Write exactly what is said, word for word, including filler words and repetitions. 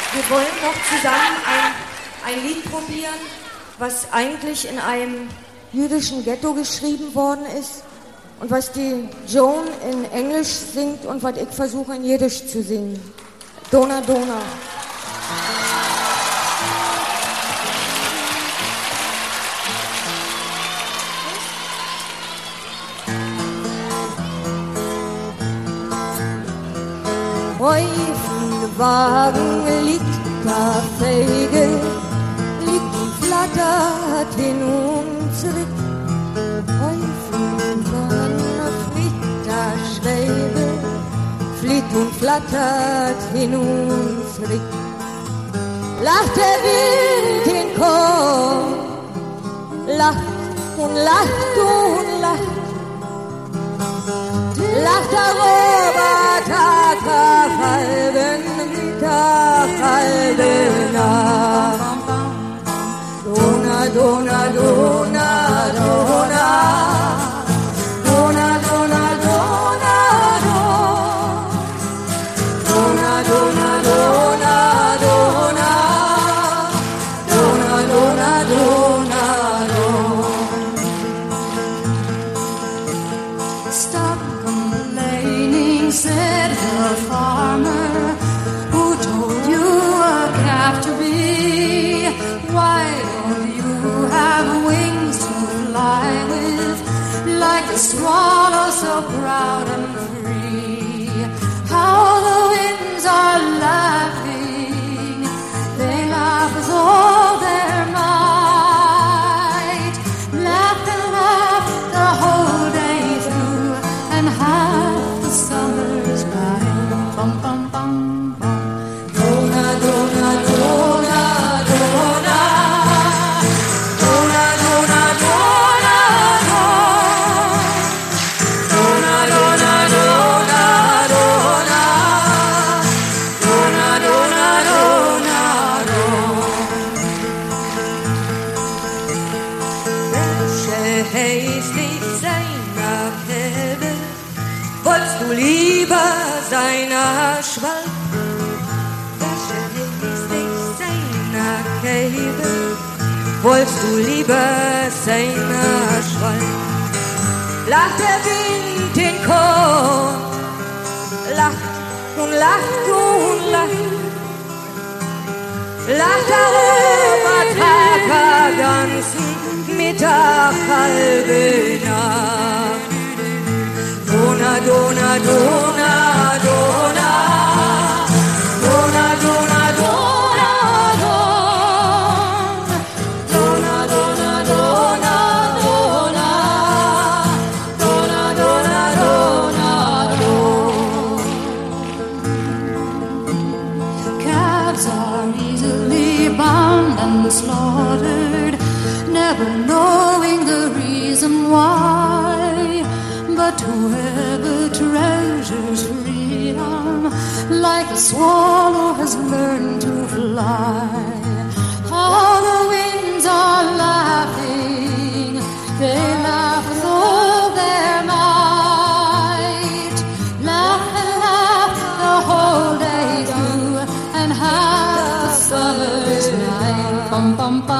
Wir wollen noch zusammen ein, ein Lied probieren, was eigentlich in einem jüdischen Ghetto geschrieben worden ist und was die Joan in Englisch singt und was ich versuche in Jiddisch zu singen. Dona Dona. Wagen liegt da feige, liegt und flattert hin und zurück. Häufig flieht da Schwebe, fliegt und flattert hin und zurück. Lacht der Wind den Chor, lacht und lacht und lacht. Lacht der Roboter Tag halben Mittag, halbe Nacht. Dona, Dona, Dona, Dona. Dona, Dona, Dona, Dona. Dona, Dona, Dona, Dona. Dona, Dona, Dona, Dona. Stop complaining, said the farmer, who told you a calf to be. Why don't you have wings to fly with, like the swallow so proud and free? How the winds are laughing, they laugh with all their might. Laugh and laugh the whole day through, and half the summer's night. Bum, bum, bum, bum. Dona, Dona, Dona, Dona. Dona, Dona, Dona, Dona. Dona, Dona, Dona, Dona. Dona, Dona, Dona, Dona. Welche hastig seiner Pferde wolltest du lieber seiner Schwalbe? Welche hastig seiner Kälte wolltest du lieber seiner Schwalbe? Lacht der Wind den Chor, lacht und lacht und lacht. Lacht darüber Tag, ganzen Mittag, halbe Nacht. Dona, Dona, Dona, Dona. Dona, Dona, Dona, Dona. Dona, Dona, Dona, Dona. Dona, Dona, Dona, Dona. Calves are easily bound and slaughtered, never knowing the reason why. But whoever treasures freedom, like a swallow has learned to fly. All the winds are laughing, they laugh with all their might. Laugh and laugh the whole day through, and half the summer's night. Bum, bum, bum.